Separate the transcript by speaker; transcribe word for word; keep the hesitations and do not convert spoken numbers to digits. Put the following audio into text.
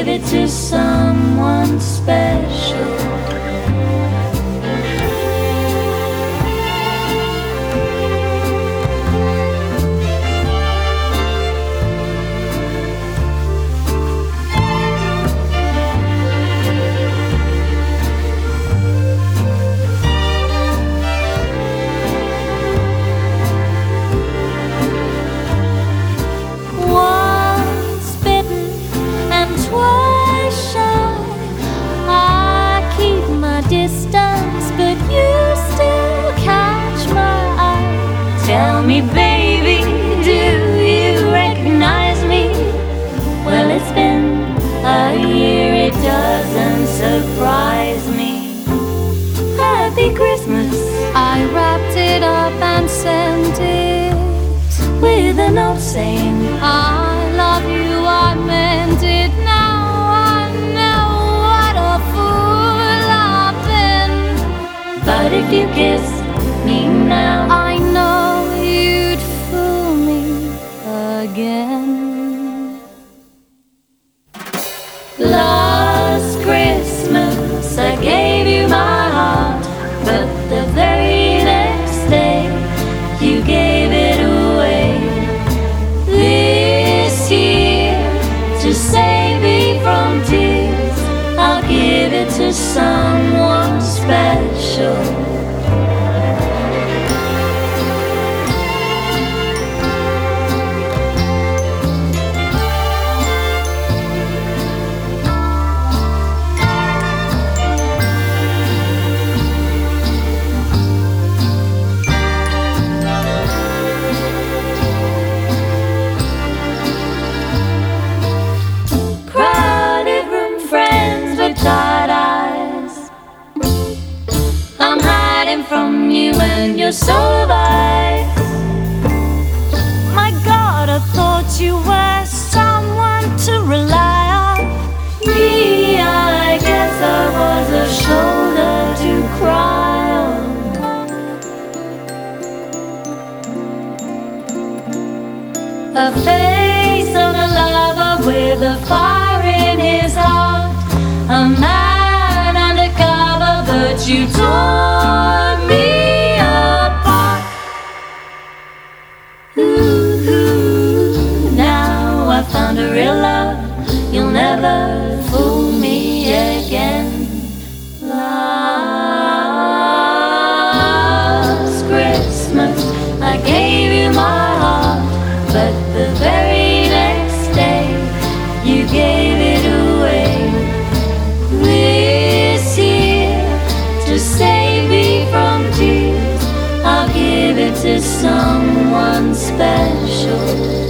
Speaker 1: give it to someone special. Tell me, baby, do you recognize me? Well, it's been a year, it doesn't surprise me. Happy Christmas.
Speaker 2: I wrapped it up and sent it
Speaker 1: with a note saying,
Speaker 2: I love you, I meant it. Now I know what a fool I've been.
Speaker 1: But if you kiss me now,
Speaker 2: I know you'd fool me again.
Speaker 1: Last Christmas I gave you my heart, but the very next day you gave it away. This year, to save me from tears, I'll give it to someone special. From you and your soul life.
Speaker 2: My God, I thought you were someone to rely on.
Speaker 1: Me, I guess I was a shoulder to cry on. A face of a lover with a fire in his heart. A man undercover, but you tore me apart. Ooh, ooh, now I found a real love. You'll never fool me again. Last Christmas I gave you my heart, but the very next day you gave it away. This year, to save me from tears, I'll give it to someone special.